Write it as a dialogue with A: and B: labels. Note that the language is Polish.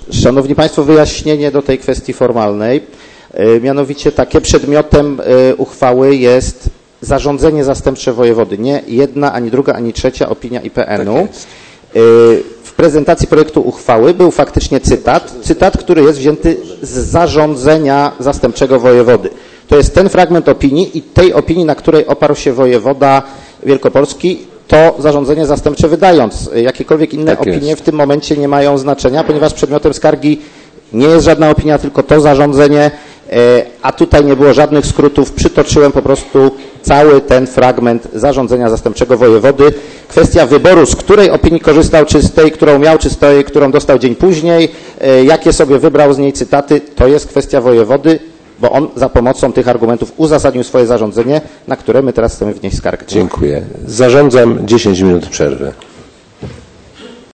A: Szanowni Państwo, wyjaśnienie do tej kwestii formalnej. Mianowicie takie przedmiotem uchwały jest zarządzenie zastępcze wojewody. Nie jedna, ani druga, ani trzecia opinia IPN-u.
B: Tak jest.
A: W prezentacji projektu uchwały był faktycznie cytat, który jest wzięty z zarządzenia zastępczego wojewody. To jest ten fragment opinii i tej opinii, na której oparł się wojewoda wielkopolski, to zarządzenie zastępcze wydając. Jakiekolwiek inne opinie w tym momencie nie mają znaczenia, ponieważ przedmiotem skargi nie jest żadna opinia, tylko to zarządzenie, a tutaj nie było żadnych skrótów. Przytoczyłem po prostu cały ten fragment zarządzenia zastępczego wojewody. Kwestia wyboru, z której opinii korzystał, czy z tej, którą miał, czy z tej, którą dostał dzień później, jakie sobie wybrał z niej cytaty, to jest kwestia wojewody, bo on za pomocą tych argumentów uzasadnił swoje zarządzenie, na które my teraz chcemy wnieść skargę.
B: Dziękuję. Zarządzam 10 minut przerwy.